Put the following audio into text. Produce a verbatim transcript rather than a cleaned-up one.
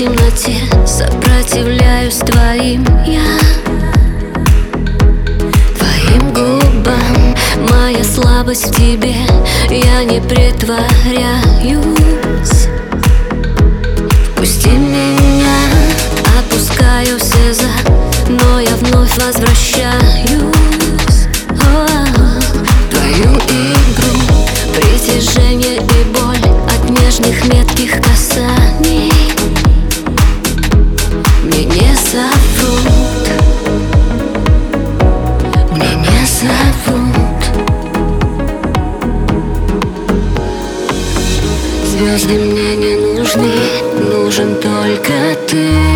темноте сопротивляюсь твоим я, твоим губам. Моя слабость в тебе, я не притворяюсь. Пусти меня, опускаю все за, но я вновь возвращаюсь. О, твою игру, притяжение и боль от нежных метких касаний мне не зовут, мне не зовут. Звезды мне не нужны, нужен только ты.